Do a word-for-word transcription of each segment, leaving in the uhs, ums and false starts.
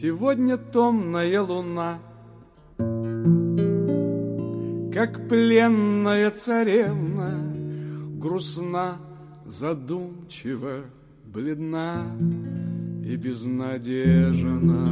Сегодня томная луна, как пленная царевна, грустна, задумчива, бледна и безнадежна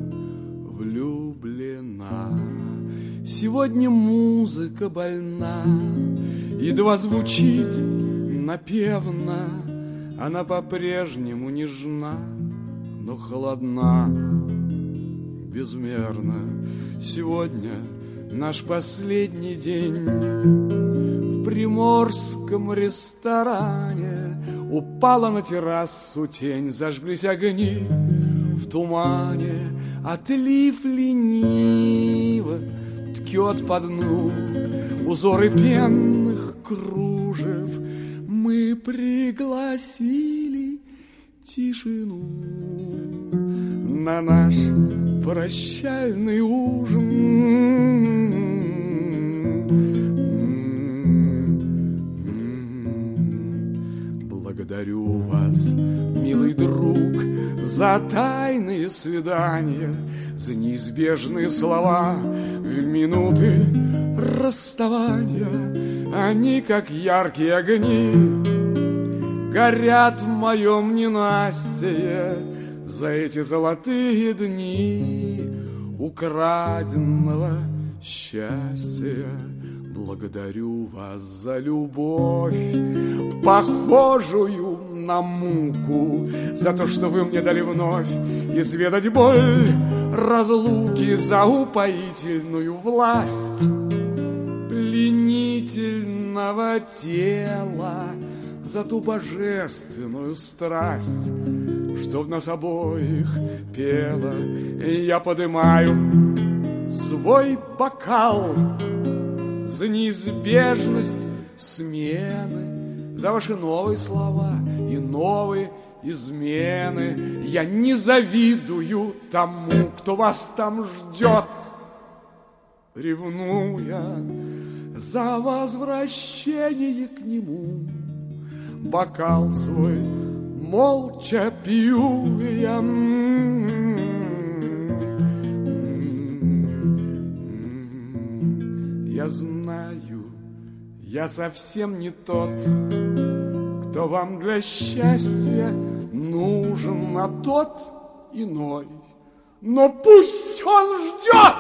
влюблена. Сегодня музыка больна, едва звучит напевно, она по-прежнему нежна, но холодна безмерно. Сегодня наш последний день. В приморском ресторане упала на террасу тень, зажглись огни в тумане, отлив лениво ткет по дну узоры пенных кружев. Мы пригласили тишину на наш прощальный ужин. Благодарю вас, милый друг, за тайные свидания, за неизбежные слова в минуты расставания. Они, как яркие огни, горят в моем ненастье за эти золотые дни украденного счастья. Благодарю вас за любовь, похожую на муку, за то, что вы мне дали вновь изведать боль разлуки, за упоительную власть пленительного тела, за ту божественную страсть, что в нас обоих пела. И я подымаю свой бокал за неизбежность смены, за ваши новые слова и новые измены. Я не завидую тому, кто вас там ждет, ревнуя за возвращение к нему. Бокал свой молча пью я. Я знаю, я совсем не тот, кто вам для счастья нужен, а тот иной. Но пусть он ждет,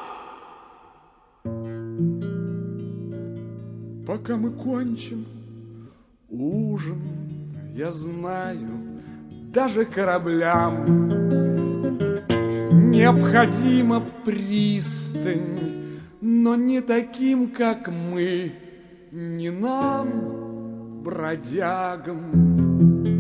пока мы кончим ужин. Я знаю, даже кораблям необходима пристань, но не таким, как мы, не нам, бродягам.